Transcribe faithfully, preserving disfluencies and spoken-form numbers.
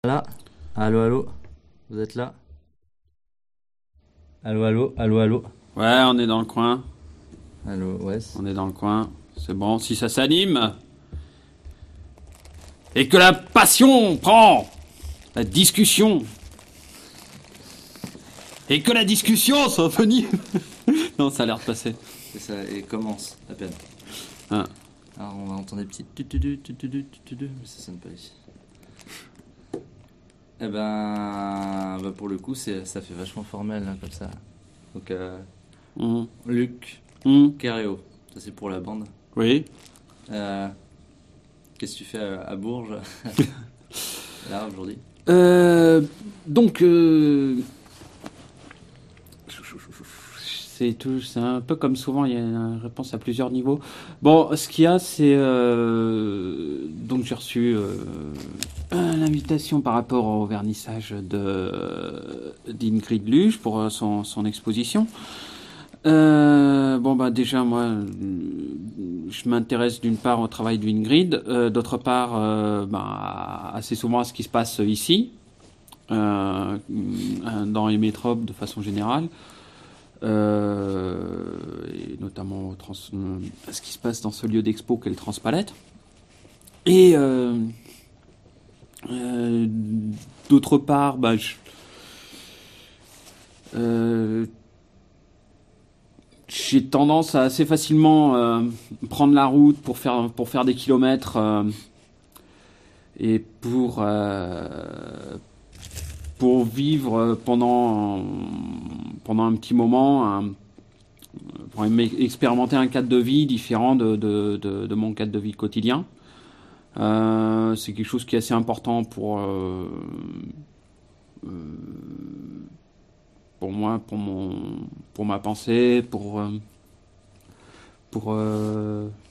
Là, allô, allô, vous êtes là? Allô, allô, allô, allô, Ouais, on est dans le coin. allô, Wes. On est dans le coin. C'est bon, si ça s'anime. Et que la passion prend la discussion. Et que la discussion soit venue. Non, ça a l'air de passer. Et ça, et commence à peine. Ah. Alors on va entendre des petits tutudu, tutudu, tutudu, mais ça sonne pas ici. Eh ben, bah pour le coup, c'est, ça fait vachement formel hein, comme ça. Donc, euh, Mmh. Luc, Mmh. Caréo, ça c'est pour la bande. Oui. Euh, qu'est-ce que tu fais à, à Bourges là aujourd'hui? Euh, donc, euh, c'est tout, c'est un peu comme souvent, il y a une réponse à plusieurs niveaux. Bon, ce qu'il y a, c'est euh, donc j'ai reçu euh, l'invitation par rapport au vernissage de d'Ingrid Luge pour son, son exposition. Euh, bon bah déjà moi euh, je m'intéresse d'une part au travail d'Ingrid, euh, d'autre part euh, bah, assez souvent à ce qui se passe ici, euh, dans les métropes de façon générale, euh, et notamment au trans, à ce qui se passe dans ce lieu d'expo qu'est le Transpalette. Et euh, euh, d'autre part, bah, je, euh, j'ai tendance à assez facilement euh, prendre la route pour faire, pour faire des kilomètres euh, et pour, euh, pour vivre pendant, pendant un petit moment, un, pour expérimenter un cadre de vie différent de, de, de, de mon cadre de vie quotidien. Euh, c'est quelque chose qui est assez important pour, euh, euh, pour moi, pour, mon, pour ma pensée, pour, euh, pour, euh,